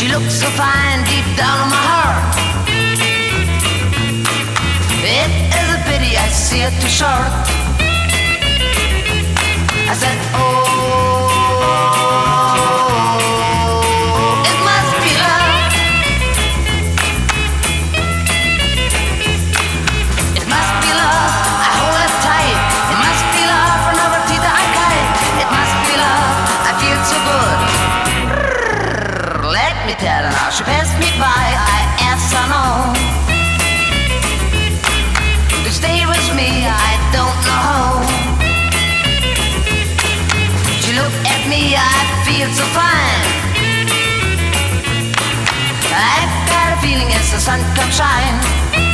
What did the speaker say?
She looks so fine deep down in my heart. It is a pity I see it too short. I said, oh, it must be love. It must be love. I hold it tight. It must be love for another teeth I kite. It must be love. I feel so good. Let me tell her now. She passed me by. I asked her no. To stay with me, I don't know how. She looked at me, I feel so fine. I've got a feeling as the sun comes shine.